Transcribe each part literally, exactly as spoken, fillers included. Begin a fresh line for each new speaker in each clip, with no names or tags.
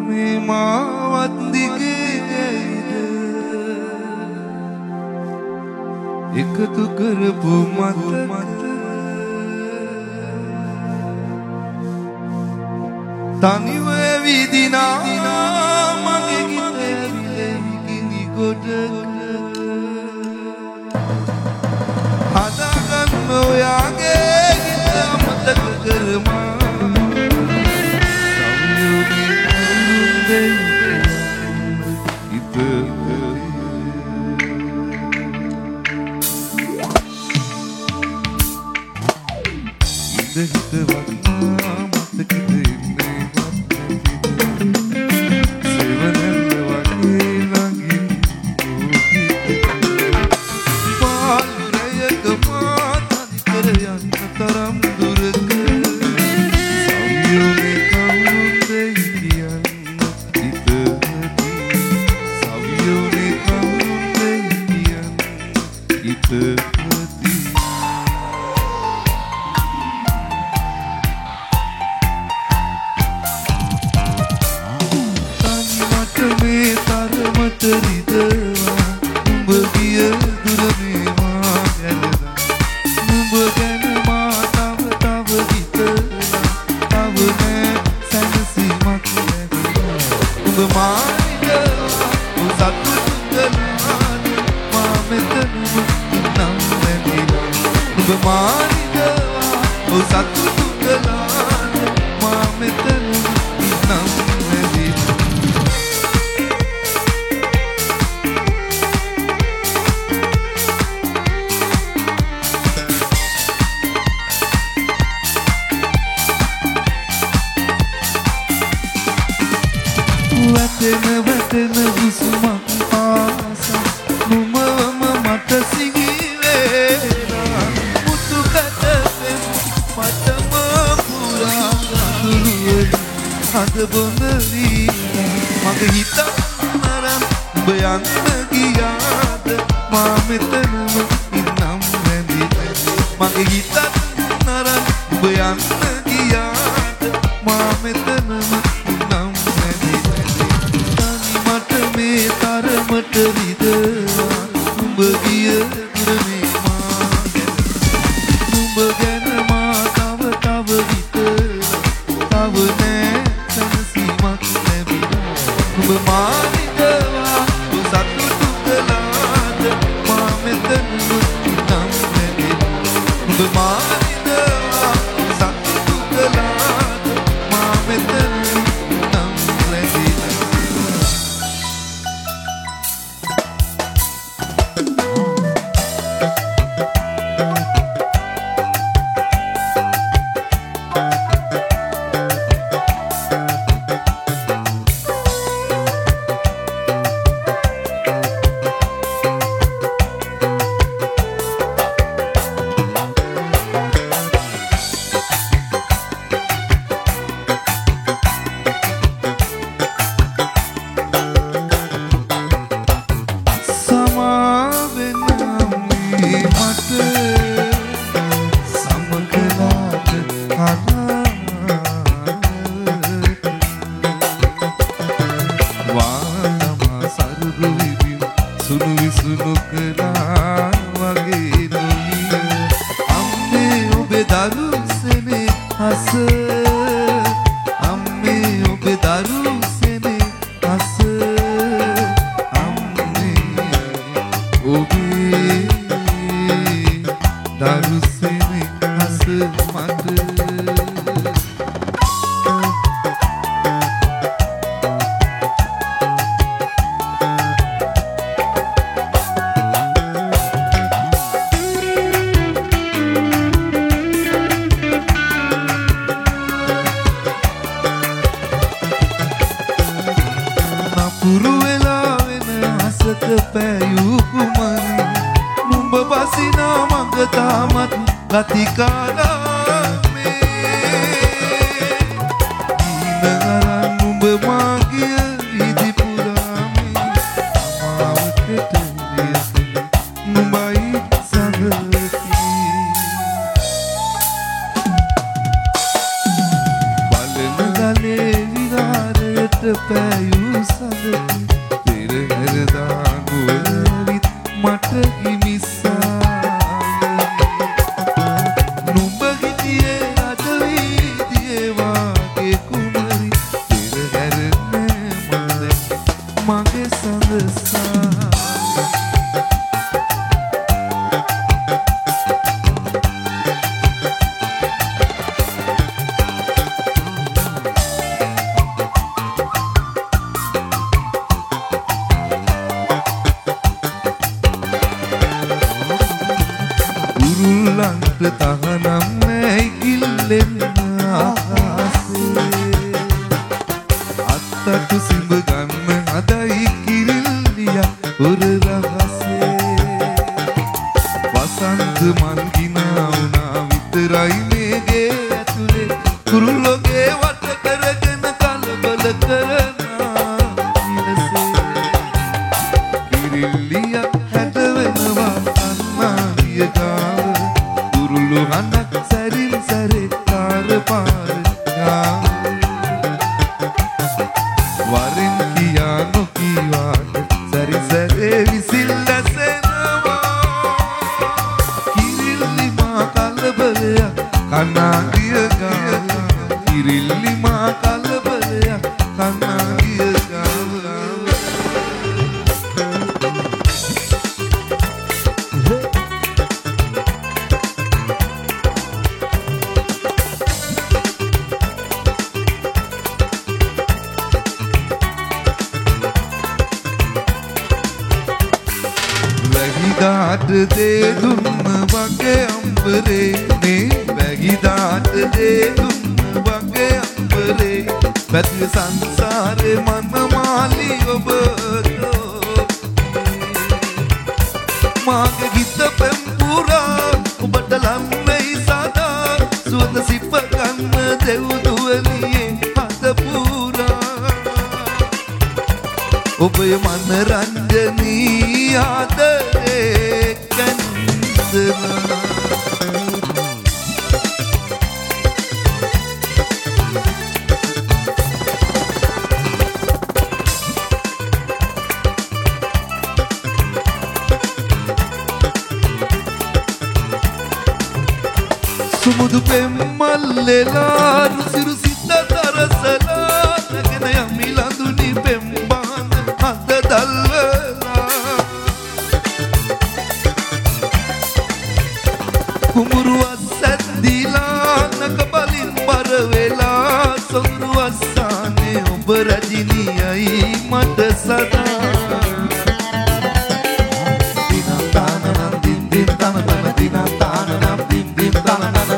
මේ මාවත් දිගේද එකතු කරපු මතක තනිව ඇවිදිනා මගේ හිතේ ගිනි ගොඩක හදාගන්න ඔයාගේ හිත අමතක කරමා පෑයූ සඳකි පෙරහැර දාගොල් ඇවිත් මට හිමිස්සාය නුඹ හිටියේ රජවීදියේ වාගේ කුමරි පෙරහැර නෑ මම මගේ සඳසා තහනම් නැයි කිල්ලෙන්න ආකාසේ අත්තටු සිඹ ගන්න හදයි කිරිල්ලිය උර රහසේ වසන්ත මන් ගිනා වුණා විතරයි මේගේ ඇතුලේ කුරුල්ලෝගේ වට කරගෙන කලබල කරනා ඉරසේ කිරිල්ලිය හැට වෙනවා අන්නාරිය ගාව අනක් සැරින් සැරේ කාර පාර යා වරින් කියා නොකීවාට සැරි සැරේ විසිල් ඇසෙනවා කිරිල්ලි මා කලබලයක් කනාගිය ගාව කිරිල්ලි මා කලබලයක් කනාගිය ගාව වැගිදාට දේ දුන්න වගේ අම්බරේ නේ වැගිදාට දේ දුන්න වගේ අම්බරේ පැතිය සංසාරේ මනමාලි ඔබ මාගේ ගිත පෙම්පුරා ඔබට ලම්වෙයි සදා සුවඳ සිප ගන්න දෙව්දුවලියේ හද පුරා ඔබේ මන රංජනී ආදරේ කන්දනා සුමුදු පෙම්මල්ලෙලා රුසිරු සිත තරසලා නැගෙන යමි ලඳුනි පෙම්බාන හද දල්වලා කුඹුරු අස්සැද්දිලා නක බලින් බර වෙලා සොඳුරු අස්සානේ ඔබ රජිනියයි මට සදා දිනා තානනම් දින් දින් තන තන දිනා තානනම් දින් දින් තන තන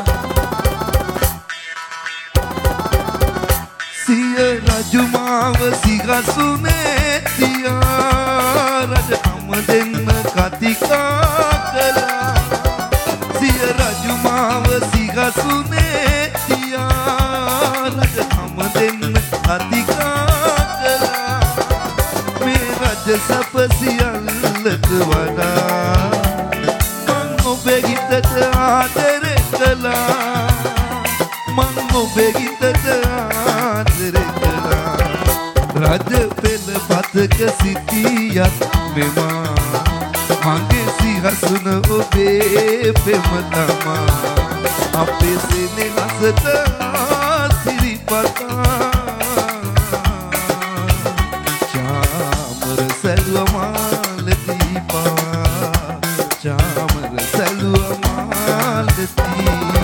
සිය රජුමාව සිගසුනේ තියා රජ හම දෙන්න කතිකා කළා සිය රජුමාව සිගසුනේ තියා රජ හම දෙන්න කතිකා කළා මේ රජ සප සියල්ලට වඩා මං ඔබේ ගිතට ආදරේ කළා මං ඔබේ ගිතට ආදරේ කළා රජ පෙළ පතක සිටියත් මෙමා මගේ සිහසුන ඔබේ පෙම තමා අපේ සෙනෙහසට සිරිපතා චාමර සැලුව මාල දීපා චාමර සැලුව මාල දීපා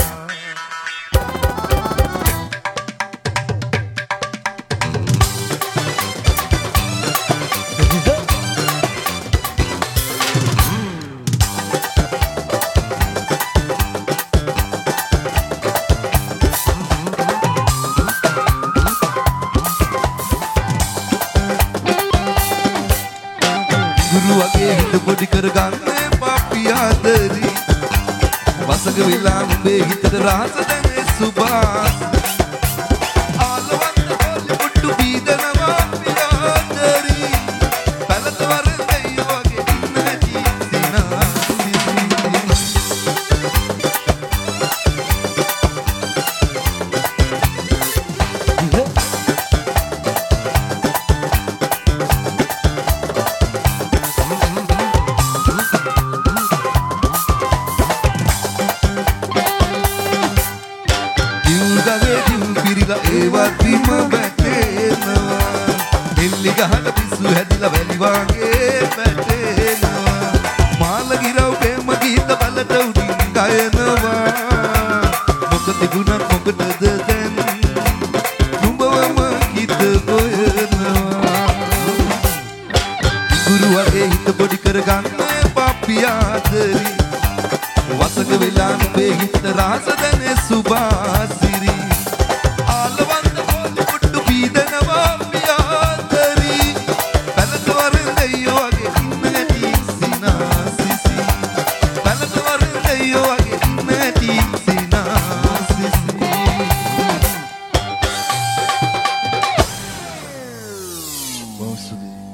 වගේ හිත පොඩි කරගන්නේ පාපියාදරි වසඟ වෙලා උඹේ හිතට රහස දැනේ සුභාස් ආලවන්න හොලි පුට්ටු බීදනවා පියාදරි පැලත වරදයි වගේ ඉන්න හැටි දිනා ගලේ දිව් පිරිලා ඒවත් බිම වැටෙනවා එල්ලි ගහන පිස්සු හැදිලා වැලි වාගේ වැටෙනවා මාළ ගිරව් ප්‍රේම ගීත බලට උඩින් ගයනවා මොකද තිබුණත් මොකටද දැන් නුඹවම හිත ගොයනවා ගුරු වගේ හිත පොඩි කරගන්න පාපියාදරි වසඟ වෙලා නුඹේ හිත රහස දැනේ සුභාසිරි ආලවන්ත පොඩි පුට්ටු පීදනවා පියාදරි පැලත වරෙන්දයෝ වගේ ඉන්න ඇති සිනාසිසි පැලත වරෙන්දයෝ වගේ ඉන්න ඇති සිනාසිසි බෞසුදේ